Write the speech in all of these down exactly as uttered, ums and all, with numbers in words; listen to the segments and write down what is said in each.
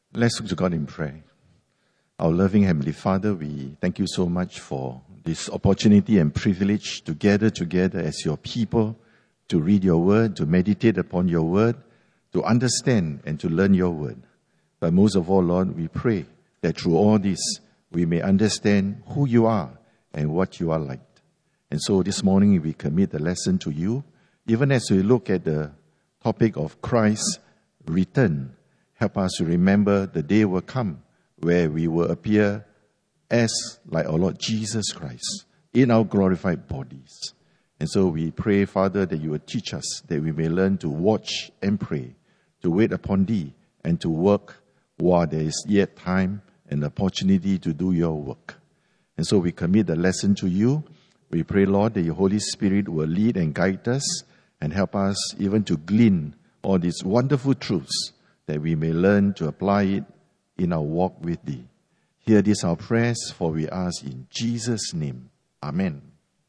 Let's look to God in prayer. Our loving Heavenly Father, we thank you so much for this opportunity and privilege to gather together as your people, to read your word, to meditate upon your word, to understand and to learn your word. But most of all, Lord, we pray that through all this, we may understand who you are and what you are like. And so this morning, we commit the lesson to you, even as we look at the topic of Christ's return. Help us to remember the day will come where we will appear as like our Lord Jesus Christ in our glorified bodies. And so we pray, Father, that you will teach us, that we may learn to watch and pray, to wait upon thee, and to work while there is yet time and opportunity to do your work. And so we commit the lesson to you. We pray, Lord, that your Holy Spirit will lead and guide us and help us even to glean all these wonderful truths, that we may learn to apply it in our walk with thee. Hear this our prayers, for we ask in Jesus' name. Amen.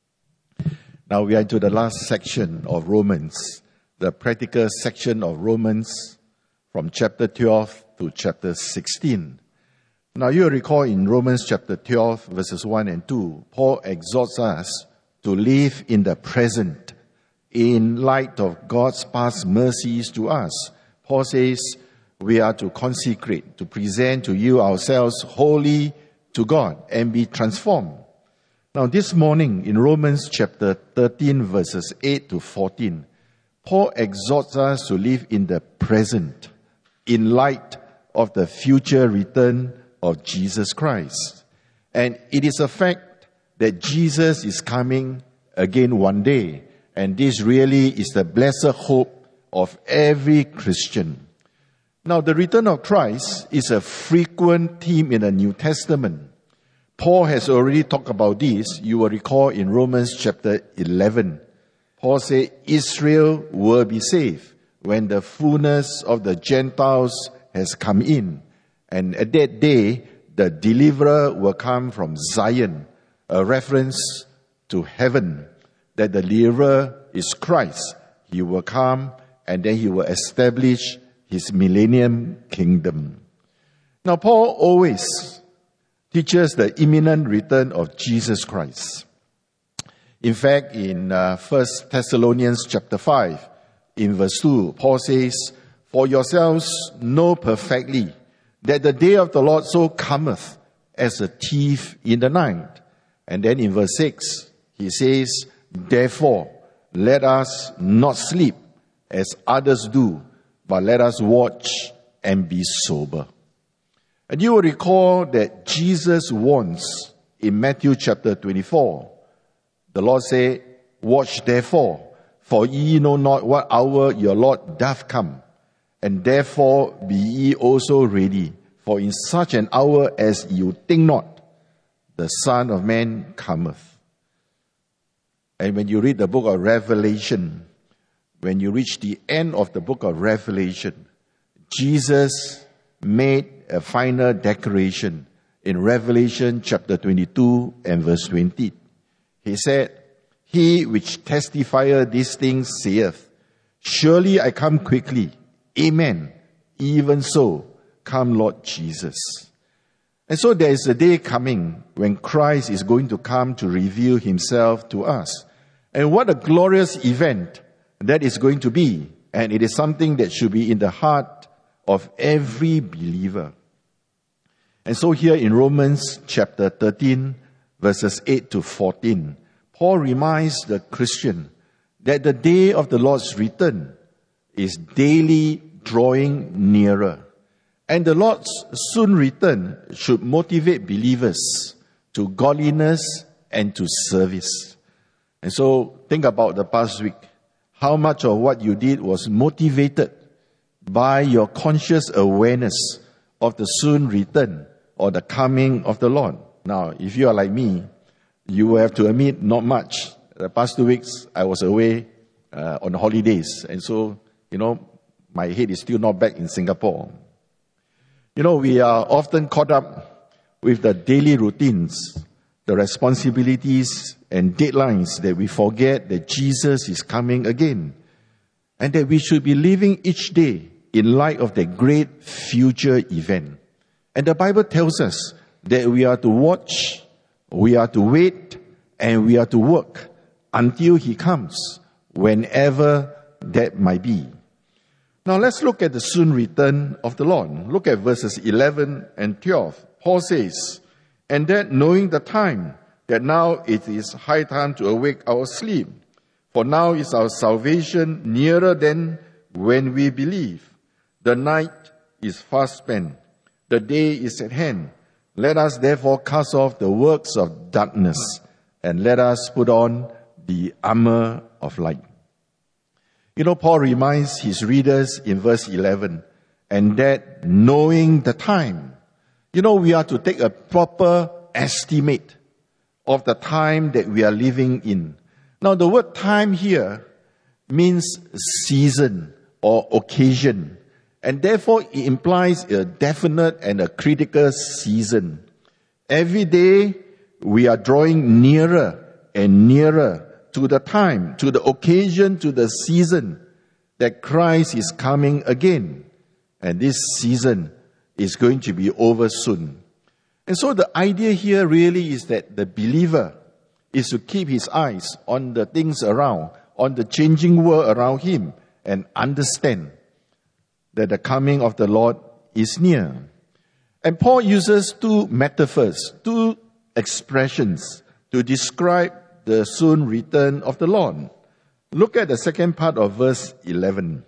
Now we are into the last section of Romans, the practical section of Romans from chapter twelve to chapter sixteen. Now you recall in Romans chapter twelve, verses one and two, Paul exhorts us to live in the present in light of God's past mercies to us. Paul says, we are to consecrate, to present to you ourselves wholly to God and be transformed. Now this morning in Romans chapter thirteen verses eight to fourteen, Paul exhorts us to live in the present in light of the future return of Jesus Christ. And it is a fact that Jesus is coming again one day. And this really is the blessed hope of every Christian. Now, the return of Christ is a frequent theme in the New Testament. Paul has already talked about this. You will recall in Romans chapter eleven. Paul said, Israel will be saved when the fullness of the Gentiles has come in. And at that day, the deliverer will come from Zion, a reference to heaven, that the deliverer is Christ. He will come and then he will establish his millennium kingdom. Now, Paul always teaches the imminent return of Jesus Christ. In fact, in uh, First Thessalonians chapter five, in verse two, Paul says, for yourselves know perfectly that the day of the Lord so cometh as a thief in the night. And then in verse six, he says, therefore, let us not sleep as others do, but let us watch and be sober. And you will recall that Jesus warns in Matthew chapter twenty-four. The Lord said, watch therefore, for ye know not what hour your Lord doth come. And therefore be ye also ready, for in such an hour as you think not, the Son of Man cometh. And when you read the book of Revelation, when you reach the end of the book of Revelation, Jesus made a final declaration in Revelation chapter twenty-two and verse twenty. He said, he which testifieth these things saith, surely I come quickly. Amen. Even so, come Lord Jesus. And so there is a day coming when Christ is going to come to reveal himself to us. And what a glorious event that is going to be. And it is something that should be in the heart of every believer. And so here in Romans chapter thirteen, verses eight to fourteen, Paul reminds the Christian that the day of the Lord's return is daily drawing nearer. And the Lord's soon return should motivate believers to godliness and to service. And so think about the past week. How much of what you did was motivated by your conscious awareness of the soon return or the coming of the Lord? Now, if you are like me, you will have to admit not much. The past two weeks, I was away uh, on holidays. And so, you know, my head is still not back in Singapore. You know, we are often caught up with the daily routines, the responsibilities and deadlines that we forget that Jesus is coming again. And that we should be living each day in light of the great future event. And the Bible tells us that we are to watch, we are to wait, and we are to work until he comes, whenever that might be. Now let's look at the soon return of the Lord. Look at verses eleven and twelve. Paul says, "And that knowing the time, that now it is high time to awake our sleep. For now is our salvation nearer than when we believe. The night is fast spent, the day is at hand. Let us therefore cast off the works of darkness, and let us put on the armor of light." You know, Paul reminds his readers in verse eleven, and that knowing the time. You know, we are to take a proper estimate of the time that we are living in. Now, the word time here means season or occasion, and therefore it implies a definite and a critical season. Every day we are drawing nearer and nearer to the time, to the occasion, to the season that Christ is coming again. And this season is going to be over soon. And so the idea here really is that the believer is to keep his eyes on the things around, on the changing world around him, and understand that the coming of the Lord is near. And Paul uses two metaphors, two expressions to describe the soon return of the Lord. Look at the second part of verse eleven.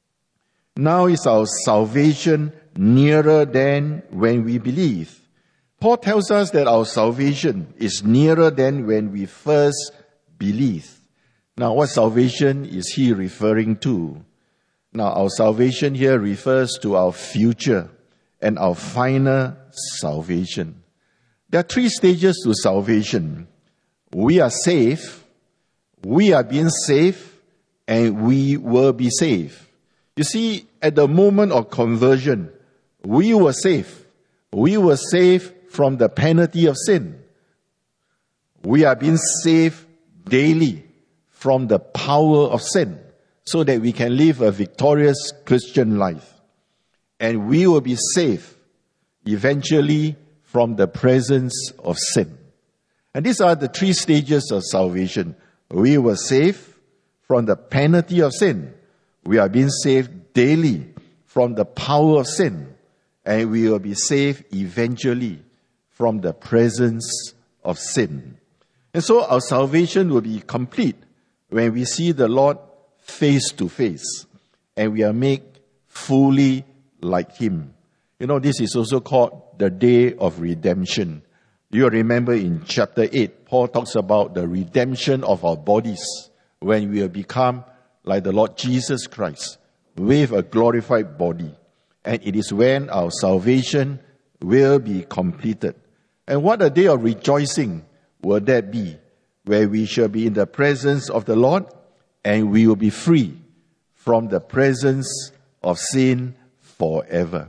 Now is our salvation nearer than when we believe. Paul tells us that our salvation is nearer than when we first believed. Now, what salvation is he referring to? Now, our salvation here refers to our future and our final salvation. There are three stages to salvation. We are saved, we are being saved, and we will be saved. You see, at the moment of conversion, we were saved. We were saved from the penalty of sin. We are being saved daily from the power of sin, so that we can live a victorious Christian life. And we will be saved eventually from the presence of sin. And these are the three stages of salvation. We were saved from the penalty of sin. We are being saved daily from the power of sin. And we will be saved eventually from the presence of sin. And so our salvation will be complete when we see the Lord face to face and we are made fully like him. You know, this is also called the day of redemption. You remember in chapter eight, Paul talks about the redemption of our bodies when we will become like the Lord Jesus Christ with a glorified body. And it is when our salvation will be completed. And what a day of rejoicing will that be, where we shall be in the presence of the Lord and we will be free from the presence of sin forever.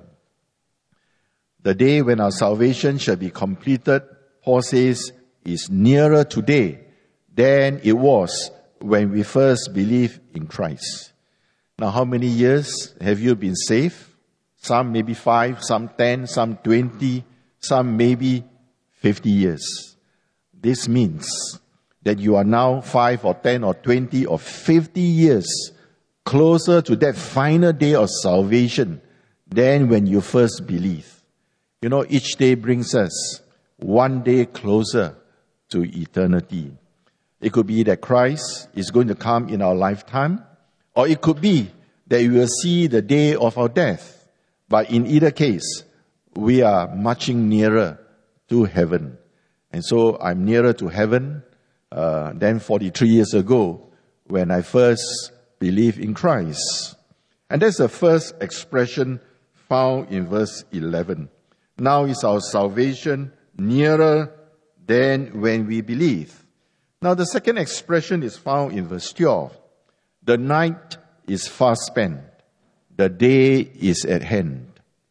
The day when our salvation shall be completed, Paul says, is nearer today than it was when we first believed in Christ. Now, how many years have you been saved? Some maybe five, some ten, some twenty, some maybe fifty years. This means that you are now five or ten or twenty or fifty years closer to that final day of salvation than when you first believed. You know, each day brings us one day closer to eternity. It could be that Christ is going to come in our lifetime, or it could be that we will see the day of our death. But in either case, we are marching nearer to heaven. And so I'm nearer to heaven uh, than forty-three years ago when I first believed in Christ. And that's the first expression found in verse eleven. Now is our salvation nearer than when we believe. Now the second expression is found in verse twelve. The night is fast spent. The day is at hand.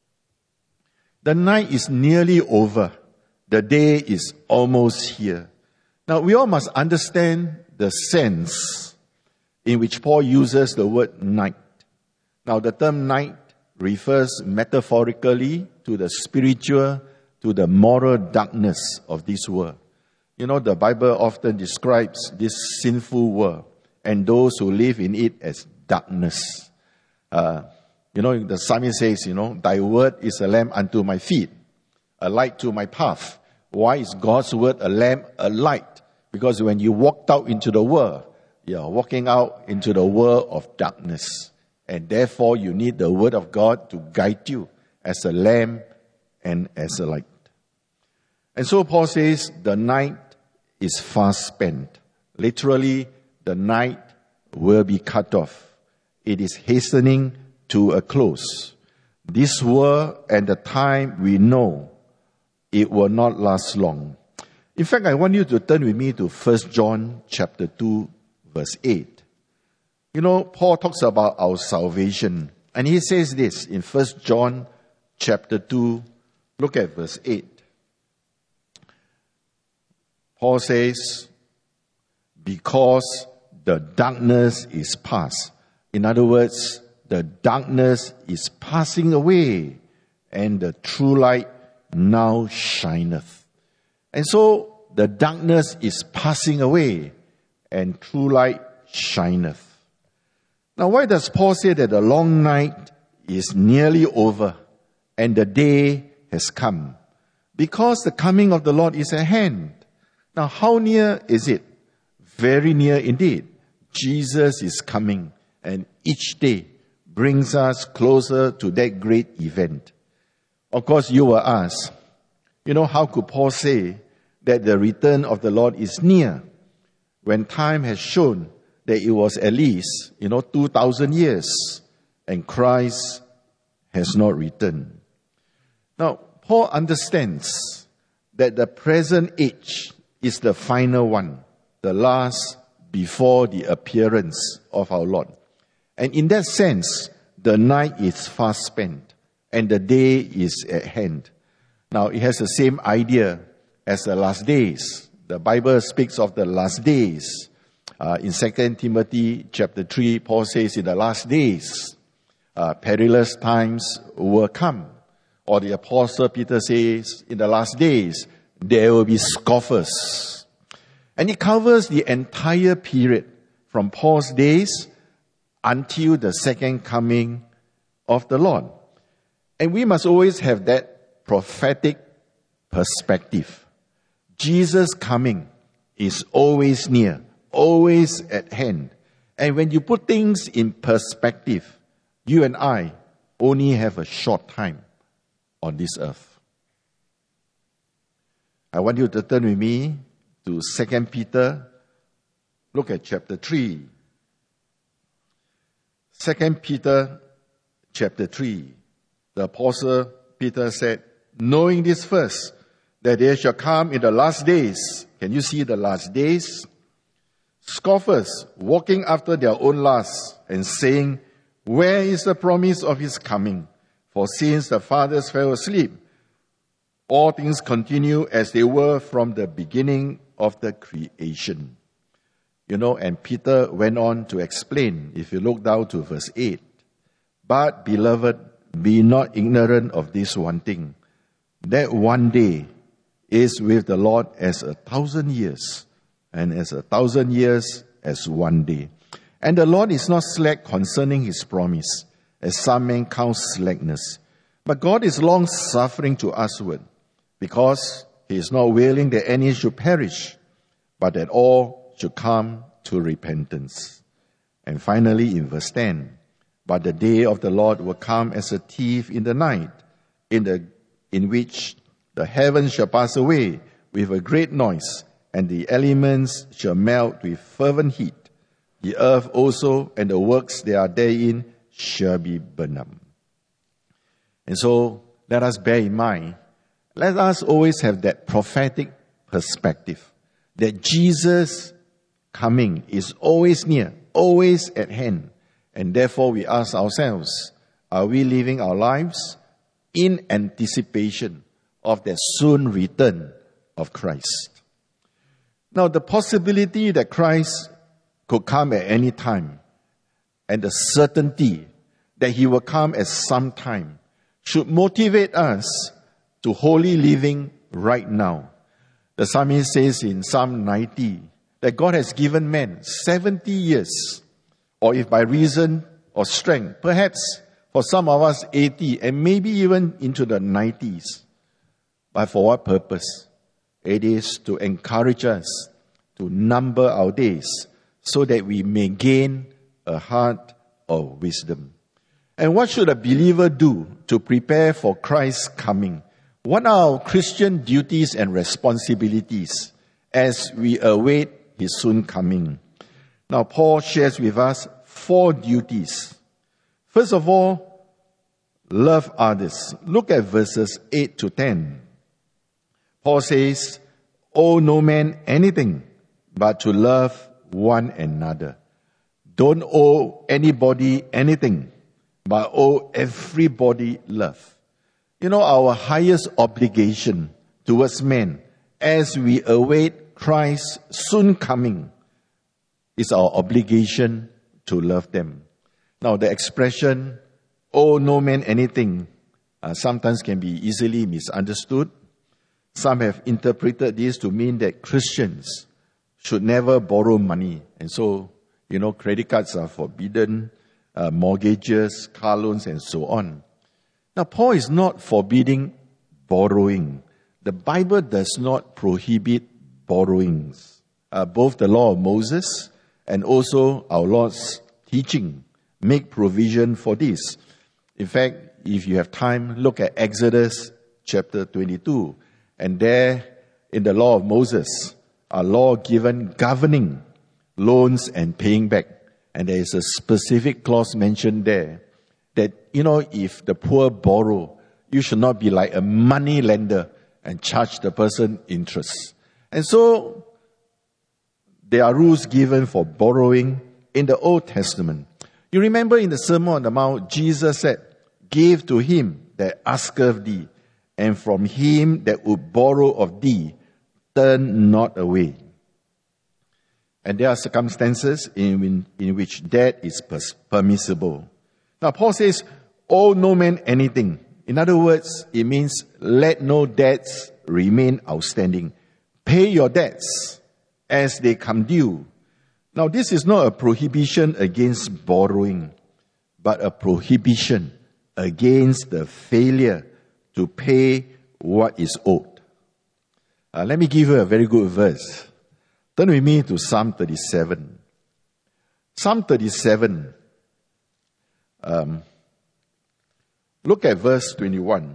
The night is nearly over. The day is almost here. Now we all must understand the sense in which Paul uses the word night. Now the term night refers metaphorically to the spiritual, to the moral darkness of this world. You know, the Bible often describes this sinful world and those who live in it as darkness. Uh, you know, the psalmist says, you know, thy word is a lamp unto my feet, a light to my path. Why is God's word a lamp, a light? Because when you walked out into the world, you are walking out into the world of darkness. And therefore, you need the word of God to guide you as a lamp and as a light. And so Paul says, the night is fast spent. Literally, the night will be cut off. It is hastening to a close. This world and the time we know, it will not last long. In fact, I want you to turn with me to First John chapter two, verse eight. You know, Paul talks about our salvation. And he says this in First John chapter two, look at verse eight. Paul says, because the darkness is past. In other words, the darkness is passing away, and the true light now shineth. And so, the darkness is passing away, and true light shineth. Now, why does Paul say that the long night is nearly over, and the day has come? Because the coming of the Lord is at hand. Now, how near is it? Very near indeed. Jesus is coming, and each day brings us closer to that great event. Of course, you will ask, you know, how could Paul say that the return of the Lord is near when time has shown that it was at least, you know, two thousand years and Christ has not returned? Now, Paul understands that the present age is the final one, the last before the appearance of our Lord. And in that sense, the night is fast spent and the day is at hand. Now, it has the same idea as the last days. The Bible speaks of the last days. Uh, in Second Timothy chapter three, Paul says in the last days, uh, perilous times will come. Or the Apostle Peter says, in the last days, there will be scoffers. And it covers the entire period from Paul's days until the second coming of the Lord. And we must always have that prophetic perspective. Jesus' coming is always near, always at hand. And when you put things in perspective, you and I only have a short time on this earth. I want you to turn with me to Second Peter. Look at chapter three. Second Peter chapter three. The Apostle Peter said, knowing this first, that there shall come in the last days. Can you see the last days? Scoffers walking after their own lusts and saying, where is the promise of his coming? For since the fathers fell asleep, all things continue as they were from the beginning of the creation. You know, and Peter went on to explain, if you look down to verse eight, but beloved, be not ignorant of this one thing, that one day is with the Lord as a thousand years, and as a thousand years as one day. And the Lord is not slack concerning his promise, as some men count slackness, but God is long suffering to usward, because he is not willing that any should perish, but that all should come to repentance. And finally, in verse ten, but the day of the Lord will come as a thief in the night, in the in which the heavens shall pass away with a great noise, and the elements shall melt with fervent heat. The earth also and the works that are therein shall be burned up. And so, let us bear in mind, let us always have that prophetic perspective, that Jesus' coming is always near, always at hand. And therefore we ask ourselves, are we living our lives in anticipation of the soon return of Christ? Now, the possibility that Christ could come at any time, and the certainty that he will come at some time should motivate us to holy living right now. The psalmist says in Psalm ninety that God has given man seventy years, or if by reason or strength, perhaps for some of us eighty, and maybe even into the nineties. But for what purpose? It is to encourage us to number our days so that we may gain a heart of wisdom. And what should a believer do to prepare for Christ's coming? What are our Christian duties and responsibilities as we await his soon coming? Now, Paul shares with us four duties. First of all, love others. Look at verses eight to ten. Paul says, owe no man anything but to love one another. Don't owe anybody anything, but owe everybody love. You know, our highest obligation towards men as we await Christ's soon coming is our obligation to love them. Now, the expression, owe no man anything, uh, sometimes can be easily misunderstood. Some have interpreted this to mean that Christians should never borrow money. And so, you know, credit cards are forbidden, uh, mortgages, car loans, and so on. Now, Paul is not forbidding borrowing. The Bible does not prohibit borrowings. Uh, both the law of Moses and also our Lord's teaching make provision for this. In fact, if you have time, look at Exodus chapter twenty-two. And there, in the law of Moses, a law given governing loans and paying back. And there is a specific clause mentioned there that, you know, if the poor borrow, you should not be like a money lender and charge the person interest. And so, there are rules given for borrowing in the Old Testament. You remember in the Sermon on the Mount, Jesus said, give to him that asketh thee, and from him that would borrow of thee, turn not away. And there are circumstances in, in which debt is permissible. Now, Paul says, owe no man anything. In other words, it means let no debts remain outstanding. Pay your debts as they come due. Now, this is not a prohibition against borrowing, but a prohibition against the failure to pay what is owed. Uh, let me give you a very good verse. Turn with me to Psalm thirty-seven. Psalm thirty-seven. Um, look at verse twenty-one.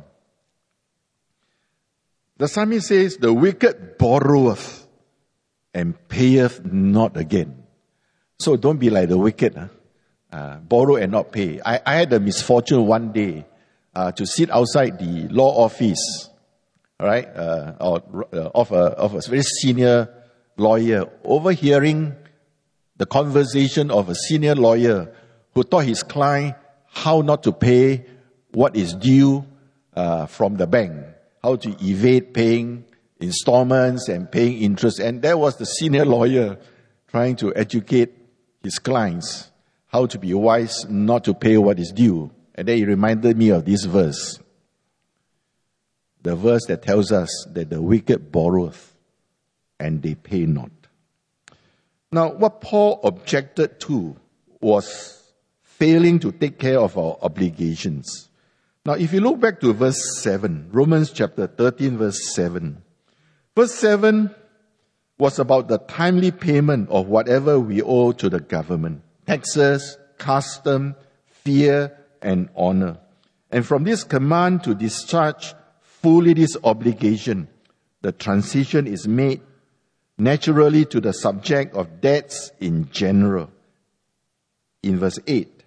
The psalmist says, the wicked borroweth and payeth not again. So don't be like the wicked. Huh? Uh, borrow and not pay. I, I had the misfortune one day uh, to sit outside the law office, right, uh, or, uh, of, a, of a very senior lawyer, overhearing the conversation of a senior lawyer who taught his client how not to pay what is due uh, from the bank, how to evade paying installments and paying interest. And that was the senior lawyer trying to educate his clients how to be wise not to pay what is due. And then he reminded me of this verse. The verse that tells us that the wicked borroweth and they pay not. Now, what Paul objected to was failing to take care of our obligations. Now, if you look back to verse seven, Romans chapter thirteen, verse seven. Verse seven was about the timely payment of whatever we owe to the government. Taxes, custom, fear, and honor. And from this command to discharge fully this obligation, the transition is made naturally to the subject of debts in general. In verse eight.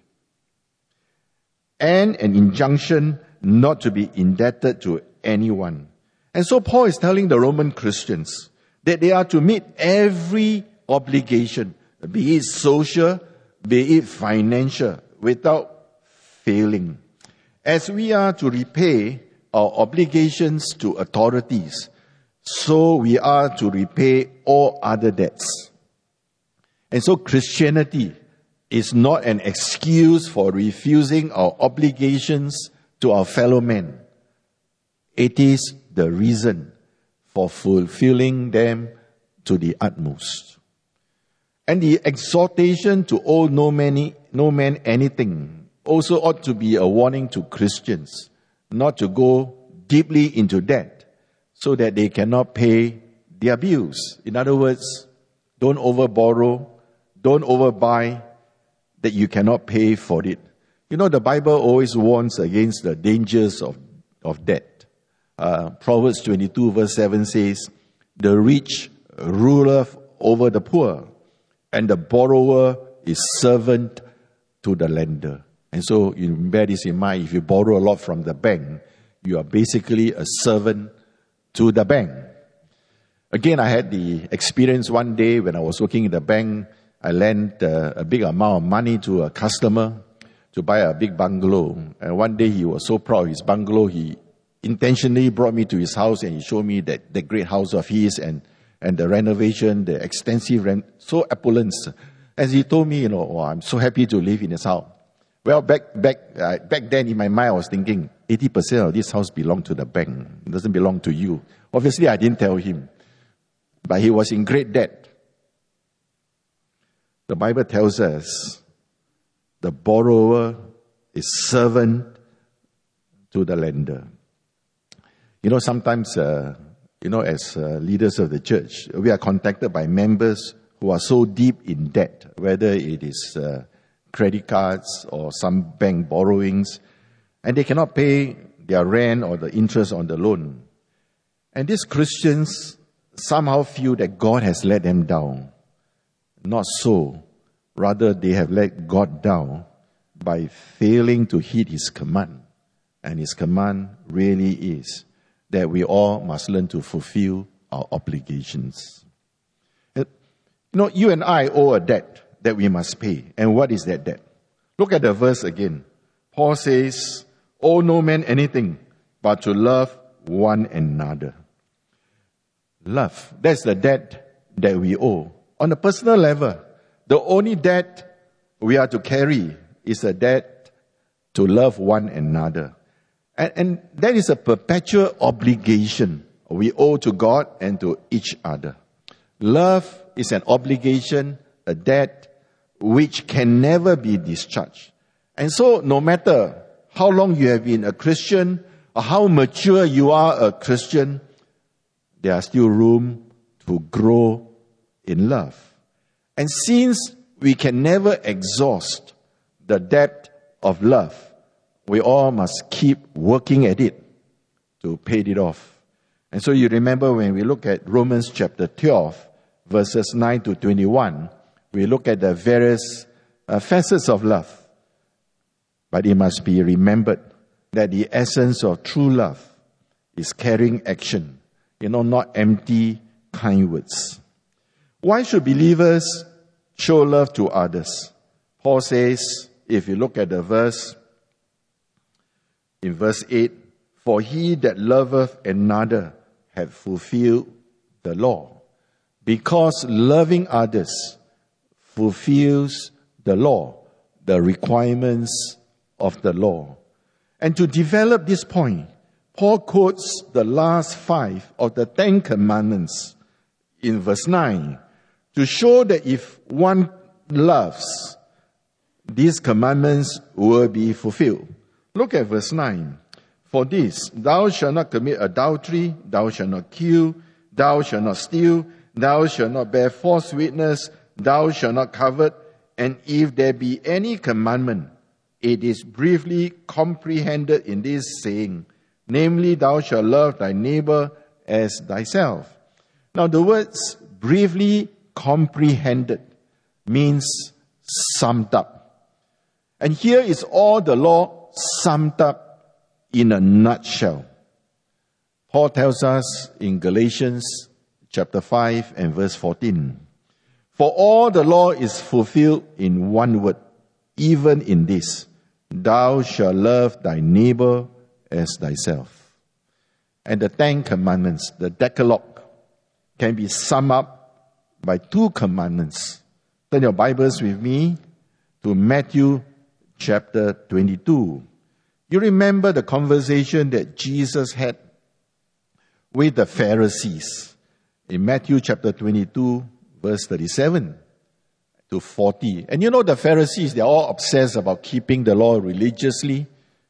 And an injunction not to be indebted to anyone. And so Paul is telling the Roman Christians that they are to meet every obligation, be it social, be it financial, without failing. As we are to repay our obligations to authorities, so we are to repay all other debts. And so Christianity is not an excuse for refusing our obligations to our fellow men. It is the reason for fulfilling them to the utmost. And the exhortation to owe no man, no man anything also ought to be a warning to Christians not to go deeply into debt so that they cannot pay their bills. In other words, don't overborrow, don't overbuy that you cannot pay for it. You know, the Bible always warns against the dangers of, of debt. Uh, Proverbs twenty-two verse seven says, the rich ruleth over the poor, and the borrower is servant to the lender. And so you bear this in mind. If you borrow a lot from the bank, you are basically a servant to the bank. Again, I had the experience one day when I was working in the bank. I lent uh, a big amount of money to a customer to buy a big bungalow. And one day he was so proud of his bungalow, he intentionally brought me to his house and he showed me that, that great house of his and, and the renovation, the extensive rent, so opulent. As he told me, you know, oh, I'm so happy to live in his house. Well, back back uh, back then in my mind, I was thinking, eighty percent of this house belongs to the bank. It doesn't belong to you. Obviously, I didn't tell him. But he was in great debt. The Bible tells us the borrower is servant to the lender. You know, sometimes, uh, you know, as uh, leaders of the church, we are contacted by members who are so deep in debt, whether it is uh, credit cards or some bank borrowings, and they cannot pay their rent or the interest on the loan. And these Christians somehow feel that God has let them down. Not so. Rather, they have let God down by failing to heed His command. And His command really is that we all must learn to fulfill our obligations. You know, you and I owe a debt that we must pay. And what is that debt? Look at the verse again. Paul says, owe no man anything but to love one another. Love. That's the debt that we owe. On a personal level, the only debt we are to carry is a debt to love one another. And, and that is a perpetual obligation we owe to God and to each other. Love is an obligation, a debt which can never be discharged. And so no matter how long you have been a Christian or how mature you are a Christian, there are still room to grow in love. And since we can never exhaust the depth of love, we all must keep working at it to pay it off. And so you remember when we look at Romans chapter twelve, verses nine to twenty-one, we look at the various uh, facets of love. But it must be remembered that the essence of true love is carrying action, you know, not empty kind words. Why should believers show love to others? Paul says, if you look at the verse, in verse eight, for he that loveth another hath fulfilled the law. Because loving others fulfills the law, the requirements of the law. And to develop this point, Paul quotes the last five of the Ten Commandments in verse nine to show that if one loves, these commandments will be fulfilled. Look at verse nine. For this, thou shalt not commit adultery, thou shalt not kill, thou shalt not steal, thou shalt not bear false witness, thou shalt not covet, and if there be any commandment, it is briefly comprehended in this saying, namely, thou shalt love thy neighbor as thyself. Now, the words briefly comprehended means summed up. And here is all the law summed up in a nutshell. Paul tells us in Galatians chapter five and verse fourteen, for all the law is fulfilled in one word, even in this, thou shalt love thy neighbor as thyself. And the Ten Commandments, the Decalogue, can be summed up by two commandments. Turn your Bibles with me to Matthew chapter twenty-two. You remember the conversation that Jesus had with the Pharisees in Matthew chapter twenty-two, verse thirty-seven to forty. And you know the Pharisees, they're all obsessed about keeping the law religiously.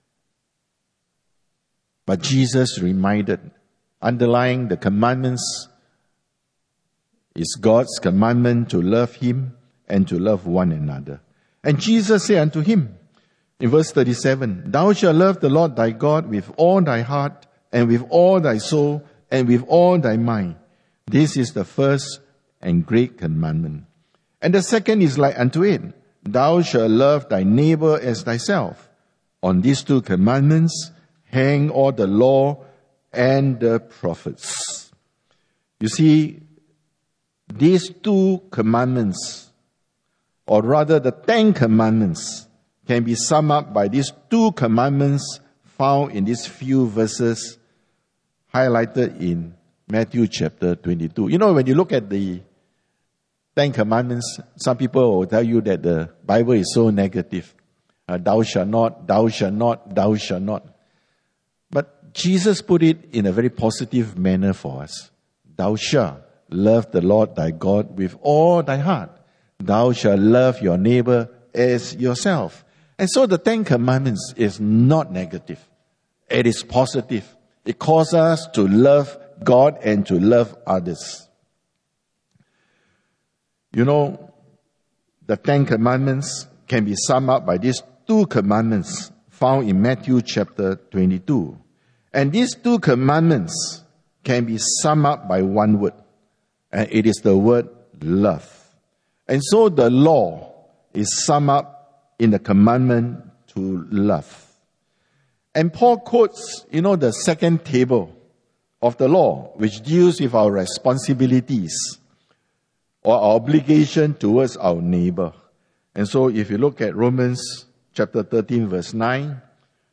But Jesus reminded, underlying the commandments is God's commandment to love Him and to love one another. And Jesus said unto him, in verse thirty-seven, Thou shalt love the Lord thy God with all thy heart, and with all thy soul, and with all thy mind. This is the first and great commandment. And the second is like unto it, Thou shalt love thy neighbor as thyself. On these two commandments hang all the law and the prophets. You see, these two commandments, or rather the Ten Commandments, can be summed up by these two commandments found in these few verses highlighted in Matthew chapter twenty-two. You know, when you look at the Ten Commandments, some people will tell you that the Bible is so negative. Uh, thou shalt not, thou shalt not, thou shalt not. But Jesus put it in a very positive manner for us. Thou shalt love the Lord thy God with all thy heart. Thou shalt love your neighbor as yourself. And so the Ten Commandments is not negative. It is positive. It calls us to love God and to love others. You know, the Ten Commandments can be summed up by these two commandments found in Matthew chapter twenty-two. And these two commandments can be summed up by one word. And it is the word love. And so the law is summed up in the commandment to love. And Paul quotes, you know, the second table of the law, which deals with our responsibilities or our obligation towards our neighbor. And so if you look at Romans chapter thirteen, verse nine,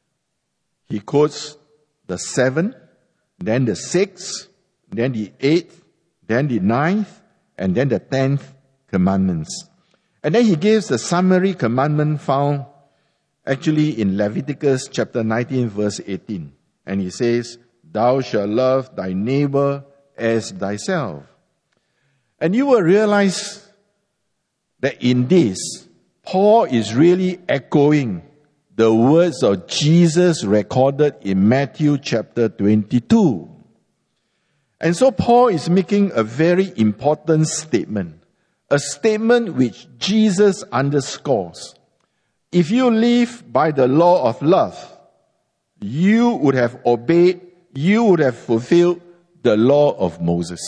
he quotes the seventh, then the sixth, then the eighth, then the ninth, and then the tenth commandments. And then he gives the summary commandment found actually in Leviticus chapter nineteen, verse eighteen. And he says, Thou shalt love thy neighbor as thyself. And you will realize that in this, Paul is really echoing the words of Jesus recorded in Matthew chapter twenty-two. And so Paul is making a very important statement, a statement which Jesus underscores. If you live by the law of love, you would have obeyed, you would have fulfilled the law of Moses.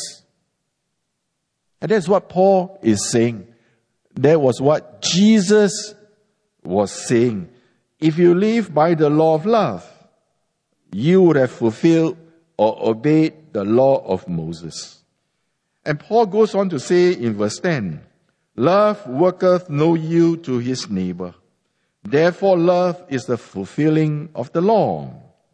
And that's what Paul is saying. That was what Jesus was saying. If you live by the law of love, you would have fulfilled or obeyed the law of Moses. And Paul goes on to say in verse ten, Love worketh no ill to his neighbor. Therefore love is the fulfilling of the law.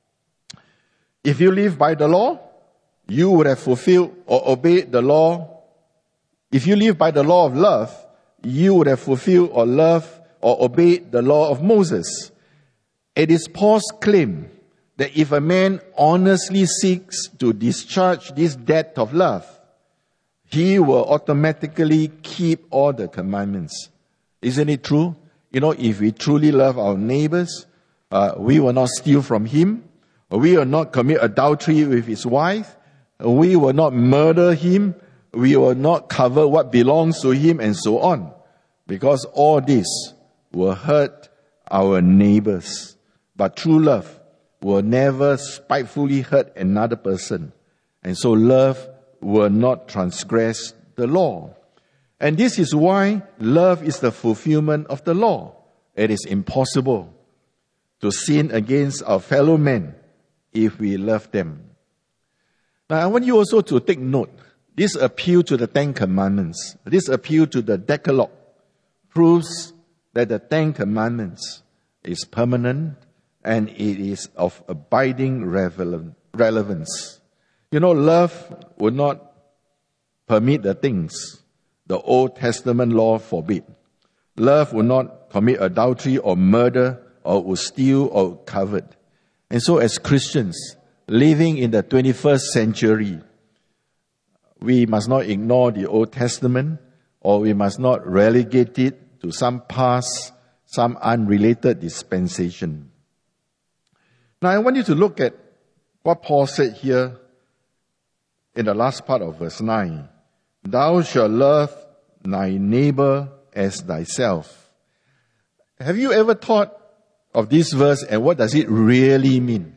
If you live by the law, you would have fulfilled or obeyed the law. If you live by the law of love, you would have fulfilled or loved or obeyed the law of Moses. It is Paul's claim that if a man honestly seeks to discharge this debt of love, he will automatically keep all the commandments. Isn't it true? You know, if we truly love our neighbors, uh, we will not steal from him. We will not commit adultery with his wife. We will not murder him. We will not cover what belongs to him and so on. Because all this will hurt our neighbors. But true love will never spitefully hurt another person. And so love will not transgress the law. And this is why love is the fulfillment of the law. It is impossible to sin against our fellow men if we love them. Now, I want you also to take note. This appeal to the Ten Commandments, this appeal to the Decalogue, proves that the Ten Commandments is permanent and it is of abiding relevance. You know, love would not permit the things the Old Testament law forbid. Love will not commit adultery or murder or will steal or covet. And so as Christians living in the twenty-first century, we must not ignore the Old Testament, or we must not relegate it to some past, some unrelated dispensation. Now I want you to look at what Paul said here in the last part of verse nine. Thou shalt love thy neighbor as thyself. Have you ever thought of this verse and what does it really mean?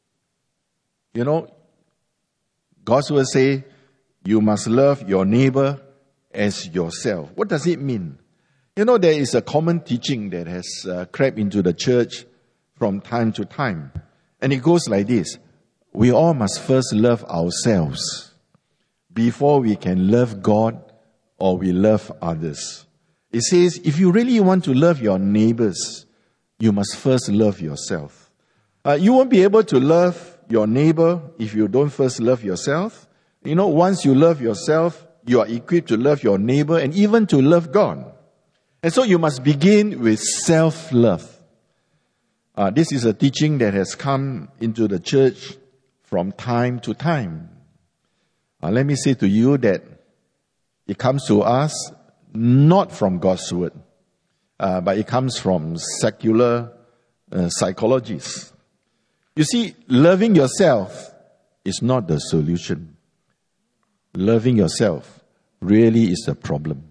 You know, God's word say, you must love your neighbor as yourself. What does it mean? You know, there is a common teaching that has uh, crept into the church from time to time. And it goes like this. We all must first love ourselves before we can love God or we love others. It says, if you really want to love your neighbors, you must first love yourself. Uh, you won't be able to love your neighbor if you don't first love yourself. You know, once you love yourself, you are equipped to love your neighbor and even to love God. And so you must begin with self-love. Uh, this is a teaching that has come into the church from time to time. Uh, let me say to you that it comes to us not from God's word, uh, but it comes from secular uh, psychologists. You see, loving yourself is not the solution. Loving yourself really is the problem.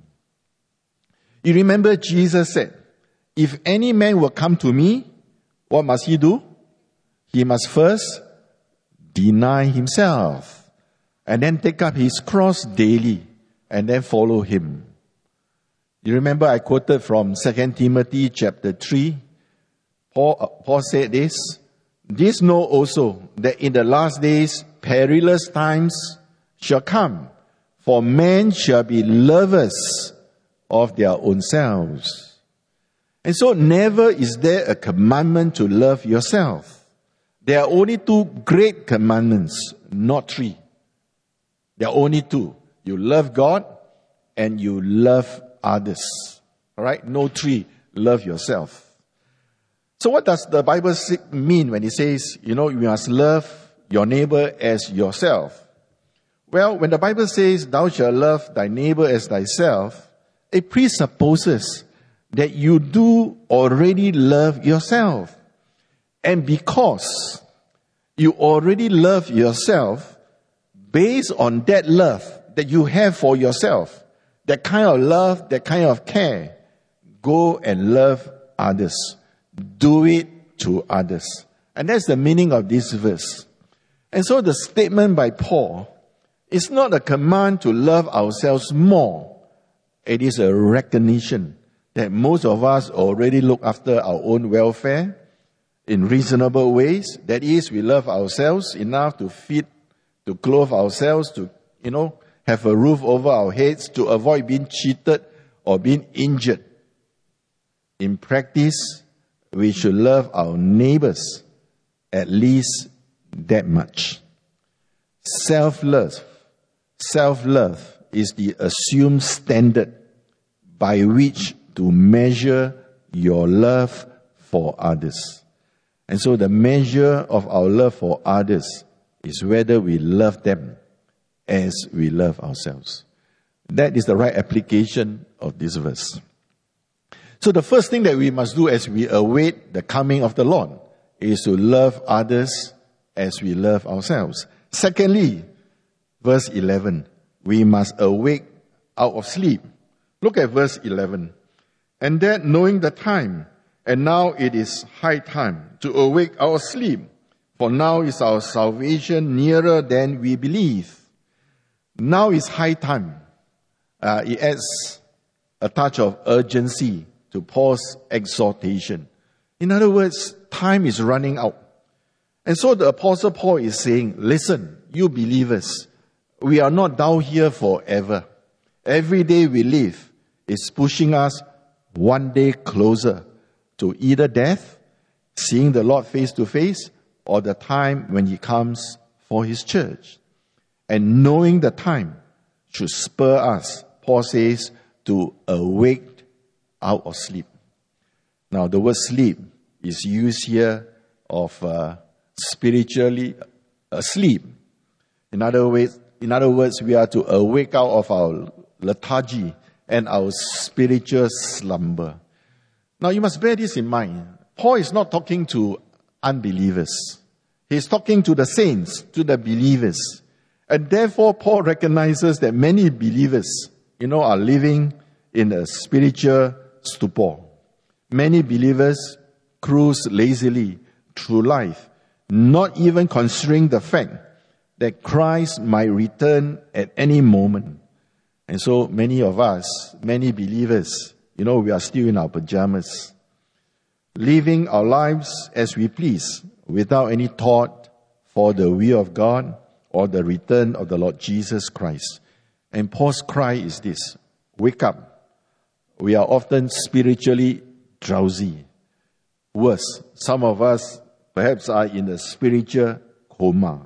You remember Jesus said, if any man will come to me, what must he do? He must first deny himself and then take up his cross daily and then follow him. You remember I quoted from Second Timothy chapter three. Paul, uh, Paul said this, this know also that in the last days perilous times shall come, for men shall be lovers of their own selves. And so never is there a commandment to love yourself. There are only two great commandments, not three. There are only two. You love God and you love others. All right? No three. Love yourself. So what does the Bible mean when it says, you know, you must love your neighbor as yourself? Well, when the Bible says, thou shalt love thy neighbor as thyself, it presupposes that you do already love yourself. And because you already love yourself, based on that love that you have for yourself, that kind of love, that kind of care, go and love others. Do it to others. And that's the meaning of this verse. And so the statement by Paul is not a command to love ourselves more. It is a recognition that most of us already look after our own welfare in reasonable ways. That is, we love ourselves enough to feed, to clothe ourselves, to, you know, have a roof over our heads, to avoid being cheated or being injured. In practice, we should love our neighbors at least that much. Self-love, self-love is the assumed standard by which to measure your love for others. And so the measure of our love for others is whether we love them as we love ourselves. That is the right application of this verse. So the first thing that we must do as we await the coming of the Lord is to love others as we love ourselves. Secondly, verse eleven, we must awake out of sleep. Look at verse eleven. And that knowing the time, and now it is high time to awake out of sleep, for now is our salvation nearer than we believe. Now is high time. Uh, it adds a touch of urgency to Paul's exhortation. In other words, time is running out. And so the Apostle Paul is saying, listen, you believers, we are not down here forever. Every day we live is pushing us one day closer to either death, seeing the Lord face to face, or the time when he comes for his church. And knowing the time should spur us, Paul says, to awake out of sleep. Now, the word sleep is used here of uh, spiritually asleep. In other words, in other words, we are to awake out of our lethargy and our spiritual slumber. Now, you must bear this in mind. Paul is not talking to unbelievers. He's talking to the saints, to the believers. And therefore, Paul recognizes that many believers, you know, are living in a spiritual stupor. Many believers cruise lazily through life, not even considering the fact that Christ might return at any moment. And so many of us, many believers, you know, we are still in our pajamas, living our lives as we please, without any thought for the will of God or the return of the Lord Jesus Christ. And Paul's cry is this: wake up. We are often spiritually drowsy. Worse, some of us perhaps are in a spiritual coma.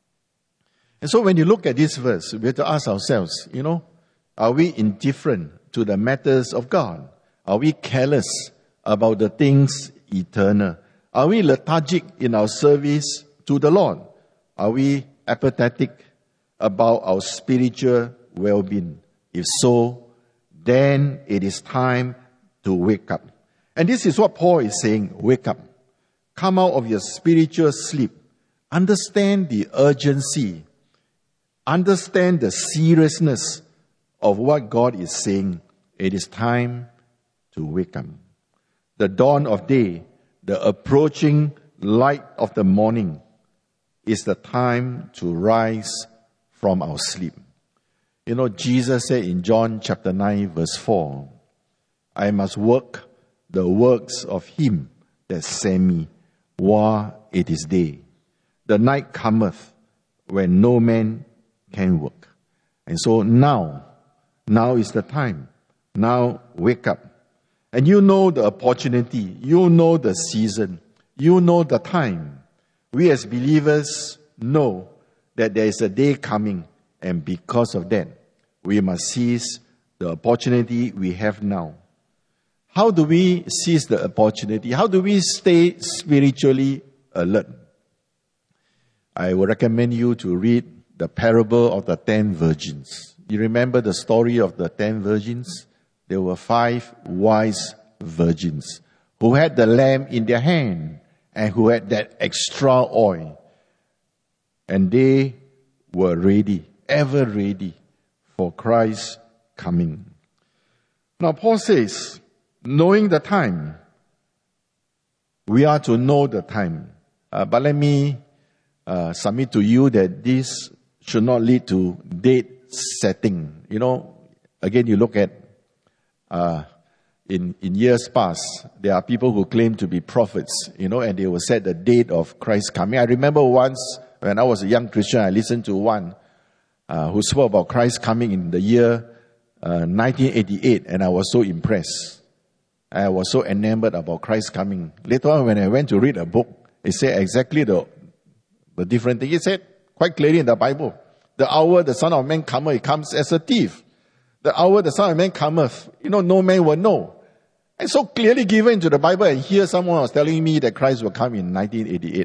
And so when you look at this verse, we have to ask ourselves, you know, are we indifferent to the matters of God? Are we careless about the things eternal? Are we lethargic in our service to the Lord? Are we apathetic about our spiritual well-being? If so, then it is time to wake up. And this is what Paul is saying: wake up. Come out of your spiritual sleep. Understand the urgency. Understand the seriousness of what God is saying. It is time to wake up. The dawn of day, the approaching light of the morning, is the time to rise from our sleep. You know, Jesus said in John chapter nine, verse four, I must work the works of him that sent me while it is day. The night cometh when no man can work. And so now, now is the time. Now wake up. And you know the opportunity. You know the season. You know the time. We as believers know that there is a day coming. And because of that, we must seize the opportunity we have now. How do we seize the opportunity? How do we stay spiritually alert? I would recommend you to read the parable of the ten virgins. You remember the story of the ten virgins? There were five wise virgins who had the lamp in their hand and who had that extra oil. And they were ready, ever ready for Christ's coming. Now Paul says, knowing the time, we are to know the time. Uh, but let me uh, submit to you that this should not lead to date setting. You know, again, you look at uh, in in years past, there are people who claim to be prophets, you know, and they will set the date of Christ's coming. I remember once when I was a young Christian, I listened to one uh, who spoke about Christ coming in the year uh, nineteen eighty-eight, and I was so impressed. I was so enamored about Christ coming. Later on, when I went to read a book, it said exactly the the different thing. It said quite clearly in the Bible, the hour the Son of Man cometh, he comes as a thief. The hour the Son of Man cometh, you know, no man will know. And so clearly given to the Bible, and here someone was telling me that Christ will come in nineteen eighty-eight.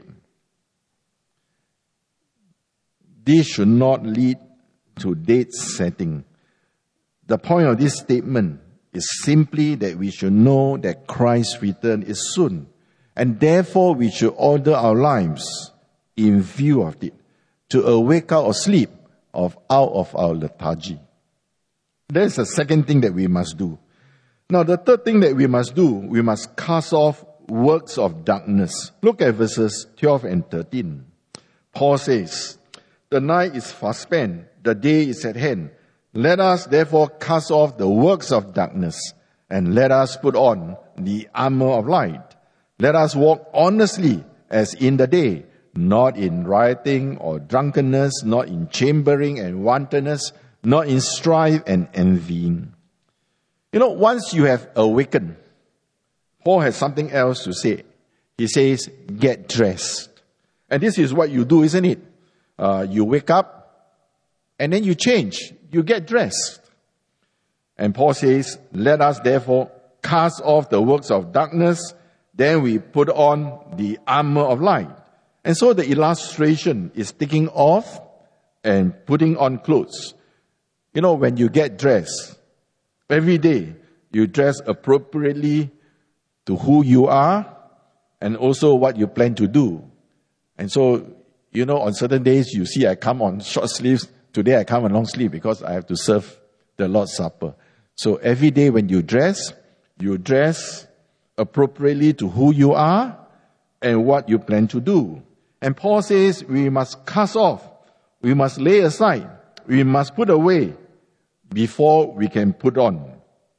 This should not lead to date setting. The point of this statement is simply that we should know that Christ's return is soon. And therefore we should order our lives in view of it, to awake out of sleep, of out of our lethargy. There's the second thing that we must do. Now the third thing that we must do, we must cast off works of darkness. Look at verses twelve and thirteen. Paul says, the night is fast spent, the day is at hand. Let us therefore cast off the works of darkness, and let us put on the armor of light. Let us walk honestly as in the day, not in rioting or drunkenness, not in chambering and wantonness, not in strife and envying. You know, once you have awakened, Paul has something else to say. He says, get dressed. And this is what you do, isn't it? Uh, you wake up and then you change. You get dressed. And Paul says, let us therefore cast off the works of darkness, then we put on the armor of light. And so the illustration is taking off and putting on clothes. You know, when you get dressed, every day you dress appropriately to who you are and also what you plan to do. And so, you know, on certain days you see I come on short sleeves. Today I come on long sleeve because I have to serve the Lord's Supper. So every day when you dress, you dress appropriately to who you are and what you plan to do. And Paul says we must cast off, we must lay aside, we must put away before we can put on.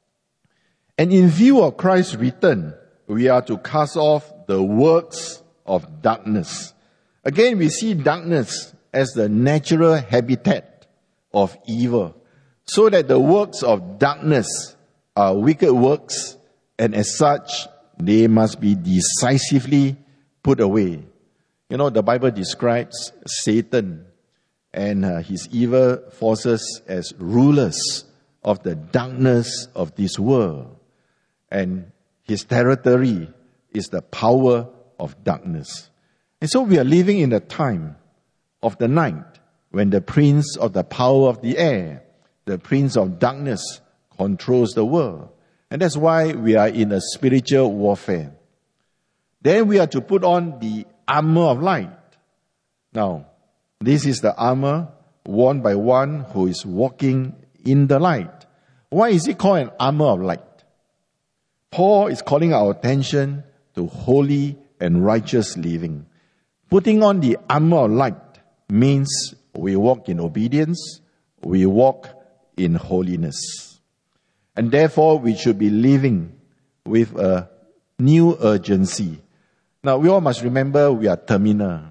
And in view of Christ's return, we are to cast off the works of darkness. Again, we see darkness as the natural habitat of evil, so that the works of darkness are wicked works, and as such, they must be decisively put away. You know, the Bible describes Satan and uh, his evil forces as rulers of the darkness of this world. And his territory is the power of darkness. And so we are living in a time of the night when the prince of the power of the air, the prince of darkness, controls the world. And that's why we are in a spiritual warfare. Then we are to put on the armor of light. Now, this is the armor worn by one who is walking in the light. Why is it called an armor of light? Paul is calling our attention to holy and righteous living. Putting on the armor of light means we walk in obedience, we walk in holiness. And therefore, we should be living with a new urgency. Now, we all must remember we are terminal.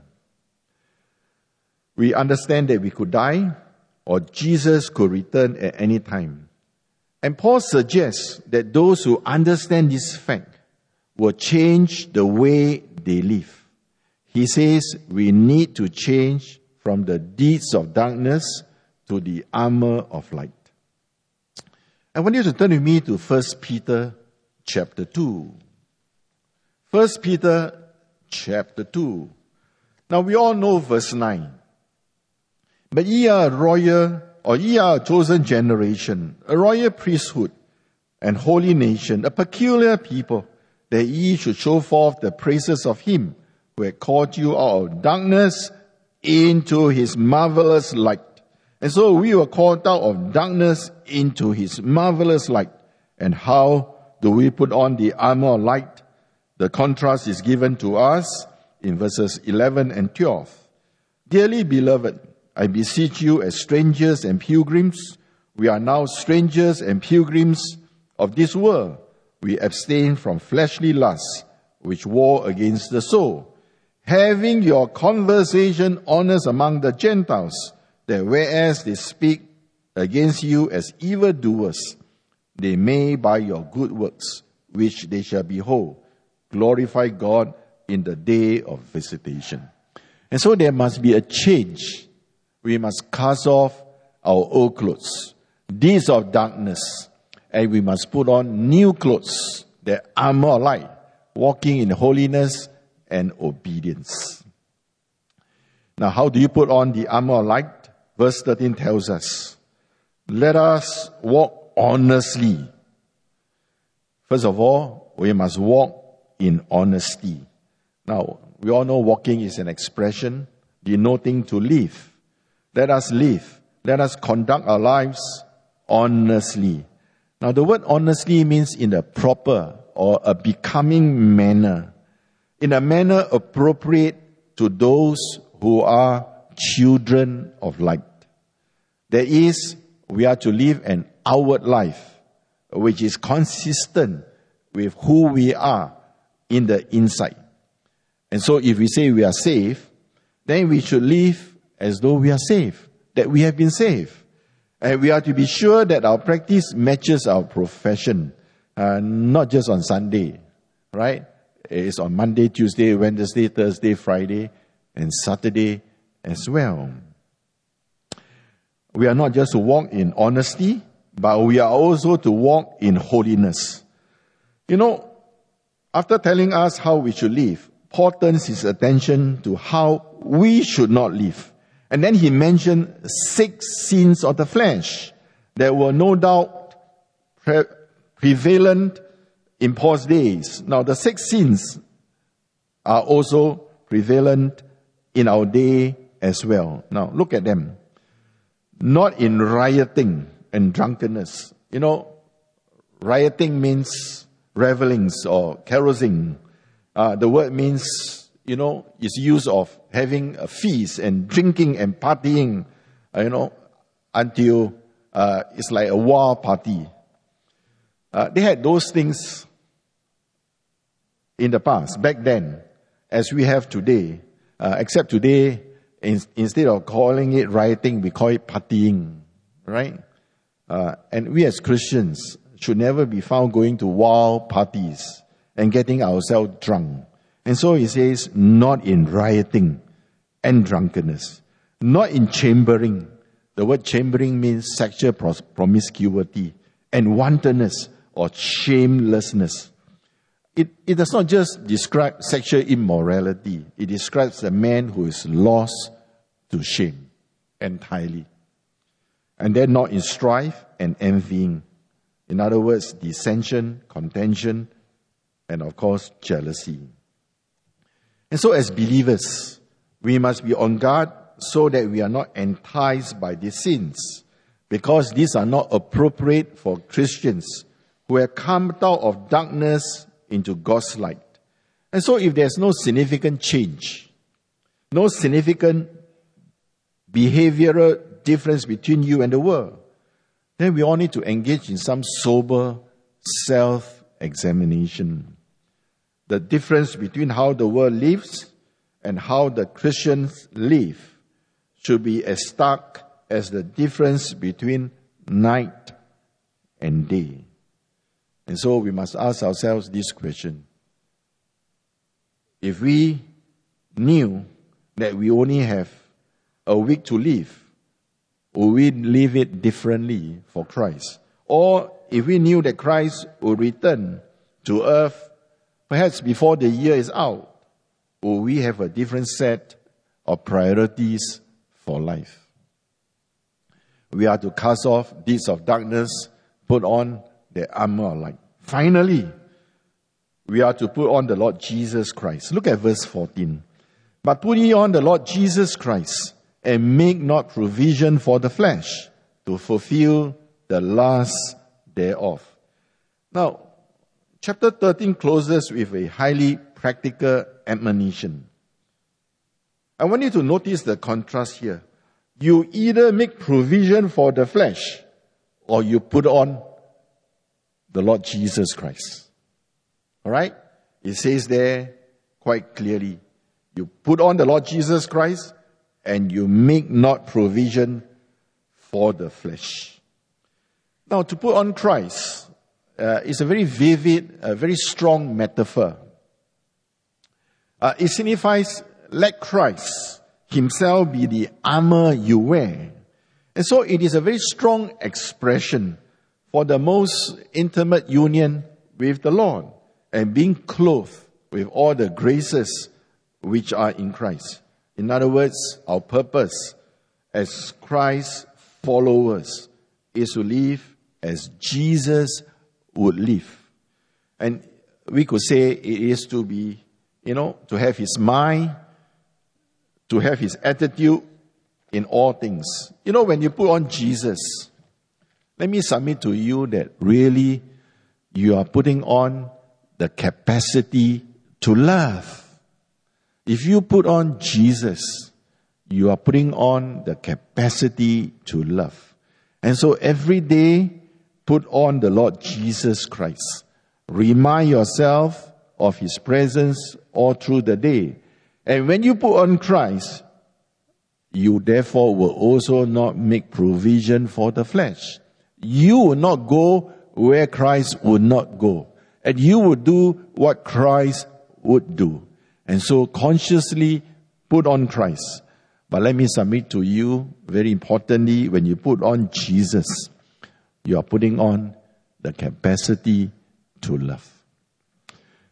We understand that we could die or Jesus could return at any time. And Paul suggests that those who understand this fact will change the way they live. He says we need to change from the deeds of darkness to the armor of light. I want you to turn with me to First Peter chapter two. First Peter chapter two. Now we all know verse nine. But ye are a royal, or ye are a chosen generation, a royal priesthood, and holy nation, a peculiar people, that ye should show forth the praises of him who had called you out of darkness into his marvelous light. And so we were called out of darkness into his marvelous light. And how do we put on the armor of light? The contrast is given to us in verses eleven and twelve. Dearly beloved, I beseech you as strangers and pilgrims. We are now strangers and pilgrims of this world. We abstain from fleshly lusts, which war against the soul. Having your conversation honest among the Gentiles, that whereas they speak against you as evildoers, they may by your good works, which they shall behold, glorify God in the day of visitation. And so there must be a change. We must cast off our old clothes, deeds of darkness, and we must put on new clothes, the armor of light, walking in holiness and obedience. Now, how do you put on the armor of light? Verse thirteen tells us, let us walk honestly. First of all, we must walk in honesty. Now, we all know walking is an expression denoting to live. Let us live. Let us conduct our lives honestly. Now, the word honestly means in a proper or a becoming manner, in a manner appropriate to those who are children of light. That is, we are to live an outward life which is consistent with who we are in the inside. And so if we say we are saved, then we should live as though we are saved, that we have been saved. And we are to be sure that our practice matches our profession, uh, not just on Sunday, right? It's on Monday, Tuesday, Wednesday, Thursday, Friday, and Saturday as well. We are not just to walk in honesty, but we are also to walk in holiness. You know, after telling us how we should live, Paul turns his attention to how we should not live. And then he mentioned six sins of the flesh that were no doubt pre- prevalent in Paul's days. Now, the six sins are also prevalent in our day as well. Now, look at them. Not in rioting and drunkenness. You know, rioting means revelings or carousing. Uh, the word means, you know, is use of having a feast and drinking and partying, uh, you know, until uh, it's like a war party. Uh, they had those things in the past, back then, as we have today. Uh, except today, in, instead of calling it rioting, we call it partying, right? Uh, and we as Christians should never be found going to wild parties and getting ourselves drunk. And so he says, not in rioting and drunkenness, not in chambering. The word chambering means sexual promiscuity and wantonness or shamelessness. It, it does not just describe sexual immorality. It describes a man who is lost to shame entirely. And then not in strife and envying. In other words, dissension, contention, and of course, jealousy. And so as believers, we must be on guard so that we are not enticed by these sins, because these are not appropriate for Christians who have come out of darkness into God's light. And so if there's no significant change, no significant behavioral difference between you and the world, then we all need to engage in some sober self-examination. The difference between how the world lives and how the Christians live should be as stark as the difference between night and day. And so we must ask ourselves this question. If we knew that we only have a week to live, would we live it differently for Christ? Or if we knew that Christ would return to earth perhaps before the year is out, will we have a different set of priorities for life? We are to cast off deeds of darkness, put on the armor of light. Finally, we are to put on the Lord Jesus Christ. Look at verse fourteen. But put ye on the Lord Jesus Christ, and make not provision for the flesh to fulfill the lust thereof. Now, chapter thirteen closes with a highly practical admonition. I want you to notice the contrast here. You either make provision for the flesh, or you put on the Lord Jesus Christ. Alright? It says there quite clearly, you put on the Lord Jesus Christ, and you make not provision for the flesh. Now, to put on Christ uh, is a very vivid, a very strong metaphor. Uh, it signifies, let Christ himself be the armor you wear. And so it is a very strong expression for the most intimate union with the Lord and being clothed with all the graces which are in Christ. In other words, our purpose as Christ's followers is to live as Jesus would live. And we could say it is to be, you know, to have his mind, to have his attitude in all things. You know, when you put on Jesus, let me submit to you that really you are putting on the capacity to love. If you put on Jesus, you are putting on the capacity to love. And so every day, put on the Lord Jesus Christ. Remind yourself of his presence all through the day. And when you put on Christ, you therefore will also not make provision for the flesh. You will not go where Christ would not go. And you will do what Christ would do. And so consciously put on Christ. But let me submit to you, very importantly, when you put on Jesus, you are putting on the capacity to love.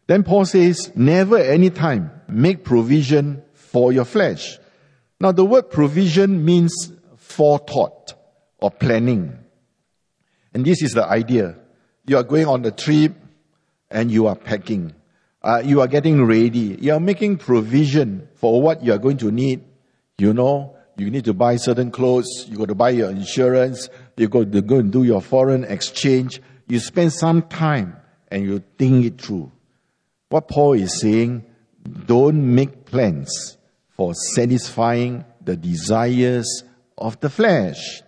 Then Paul says, never at any time make provision for your flesh. Now the word provision means forethought or planning. And this is the idea. You are going on a trip and you are packing. Uh, you are getting ready. You are making provision for what you are going to need. You know, you need to buy certain clothes. You got to buy your insurance. You got to go and do your foreign exchange. You spend some time and you think it through. What Paul is saying, don't make plans for satisfying the desires of the flesh.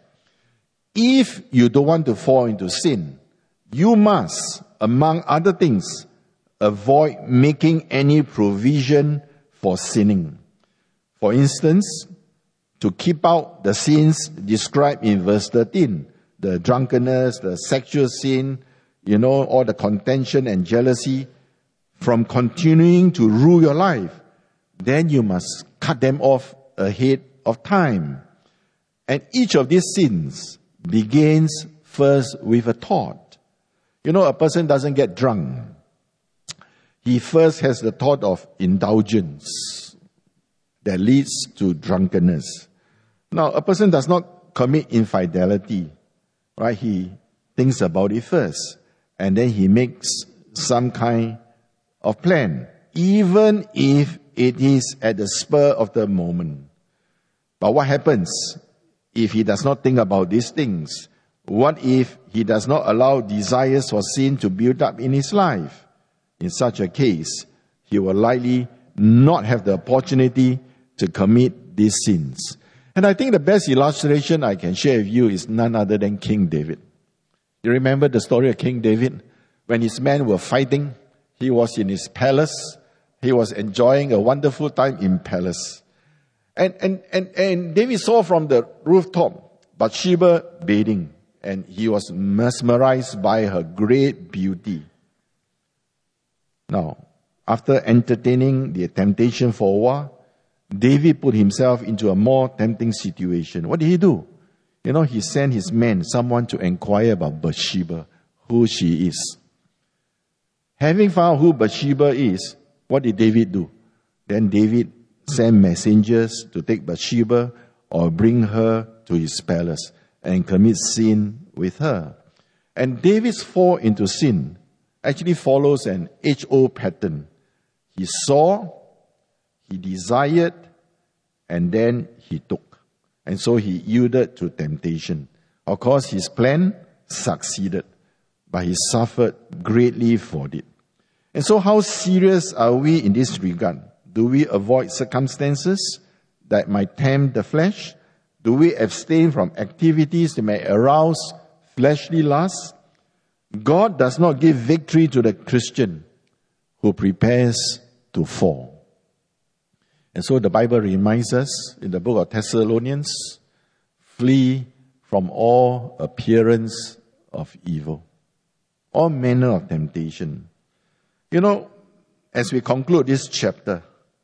If you don't want to fall into sin, you must, among other things, avoid making any provision for sinning. For instance, to keep out the sins described in verse thirteen, the drunkenness, the sexual sin, you know, all the contention and jealousy, from continuing to rule your life, then you must cut them off ahead of time. And each of these sins begins first with a thought. You know, a person doesn't get drunk. He first has the thought of indulgence that leads to drunkenness. Now, a person does not commit infidelity, right? He thinks about it first, and then he makes some kind of plan, even if it is at the spur of the moment. But what happens if he does not think about these things? What if he does not allow desires for sin to build up in his life? In such a case, he will likely not have the opportunity to commit these sins. And I think the best illustration I can share with you is none other than King David. You remember the story of King David? When his men were fighting, he was in his palace. He was enjoying a wonderful time in palace. And, and, and, and David saw from the rooftop Bathsheba bathing, and he was mesmerized by her great beauty. Now, after entertaining the temptation for a while, David put himself into a more tempting situation. What did he do? You know, he sent his men, someone to inquire about Bathsheba, who she is. Having found who Bathsheba is, what did David do? Then David sent messengers to take Bathsheba or bring her to his palace and commit sin with her. And David's fall into sin actually follows an H O pattern. He saw, he desired, and then he took. And so he yielded to temptation. Of course, his plan succeeded, but he suffered greatly for it. And so how serious are we in this regard? Do we avoid circumstances that might tempt the flesh? Do we abstain from activities that may arouse fleshly lust? God does not give victory to the Christian who prepares to fall. And so the Bible reminds us in the book of Thessalonians, flee from all appearance of evil, all manner of temptation. You know, as we conclude this chapter,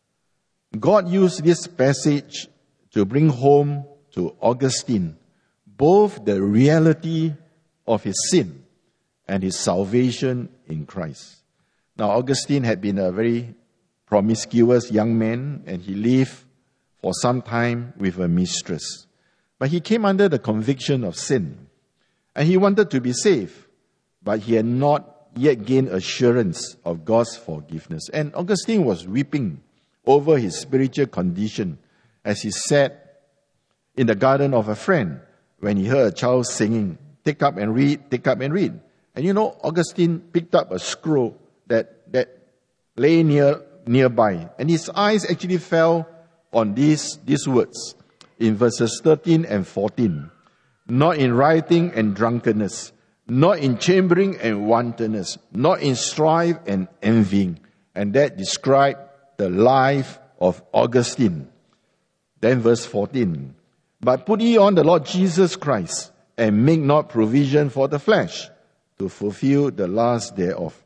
God used this passage to bring home to Augustine both the reality of his sin and his salvation in Christ. Now, Augustine had been a very promiscuous young man, and he lived for some time with a mistress. But he came under the conviction of sin, and he wanted to be saved, but he had not yet gained assurance of God's forgiveness. And Augustine was weeping over his spiritual condition as he sat in the garden of a friend when he heard a child singing, "Take up and read, take up and read." And you know, Augustine picked up a scroll that, that lay near nearby, and his eyes actually fell on these, these words in verses thirteen and fourteen. "Not in rioting and drunkenness, not in chambering and wantonness, not in strife and envying." And that described the life of Augustine. Then verse fourteen. "But put ye on the Lord Jesus Christ, and make not provision for the flesh, to fulfill the lust thereof."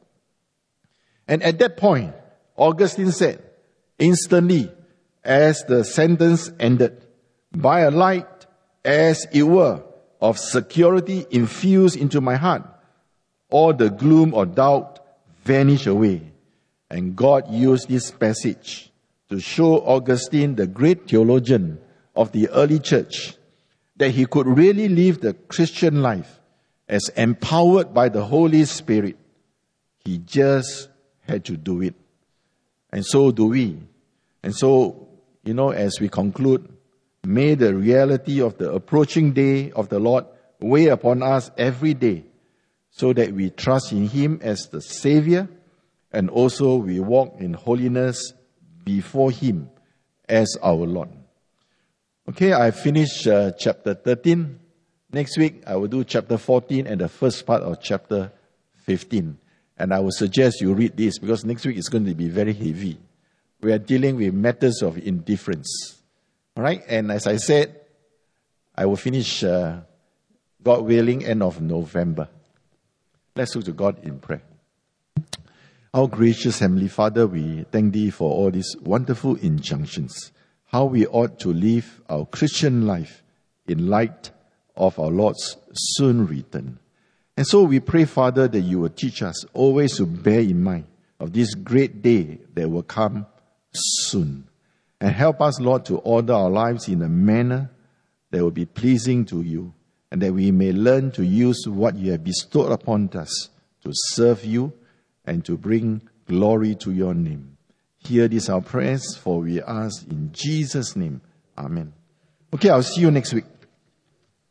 And at that point, Augustine said, instantly, as the sentence ended, by a light, as it were, of security infused into my heart, all the gloom or doubt vanished away. And God used this passage to show Augustine, the great theologian of the early church, that he could really live the Christian life as empowered by the Holy Spirit. He just had to do it. And so do we. And so, you know, as we conclude, may the reality of the approaching day of the Lord weigh upon us every day, so that we trust in Him as the Savior, and also we walk in holiness before Him as our Lord. Okay, I finished uh, chapter thirteen. Next week, I will do chapter fourteen and the first part of chapter fifteen. And I would suggest you read this, because next week is going to be very heavy. We are dealing with matters of indifference. All right, and as I said, I will finish, uh, God willing, end of November. Let's look to God in prayer. Our gracious Heavenly Father, we thank Thee for all these wonderful injunctions, how we ought to live our Christian life in light of our Lord's soon return. And so we pray, Father, that You will teach us always to bear in mind of this great day that will come soon. And help us, Lord, to order our lives in a manner that will be pleasing to You, and that we may learn to use what You have bestowed upon us to serve You and to bring glory to Your name. Hear this our prayers, for we ask in Jesus' name. Amen. Okay, I'll see you next week.